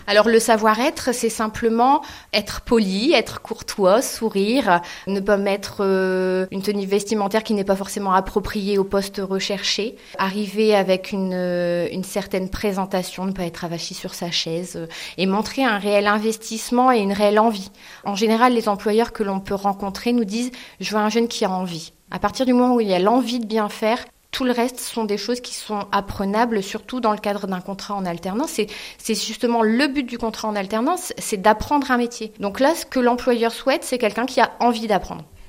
Alors le savoir-être, c'est simplement être poli, être courtois, sourire, ne pas mettre une tenue vestimentaire qui n'est pas forcément appropriée au poste recherché, arriver avec une certaine présentation, ne pas être avachi sur sa chaise et montrer un réel investissement et une réelle envie. En général, les employeurs que l'on peut rencontrer nous disent « je veux un jeune qui a envie ». À partir du moment où il y a l'envie de bien faire, tout le reste sont des choses qui sont apprenables, surtout dans le cadre d'un contrat en alternance. C'est justement le but du contrat en alternance, c'est d'apprendre un métier. Donc là, ce que l'employeur souhaite, c'est quelqu'un qui a envie d'apprendre.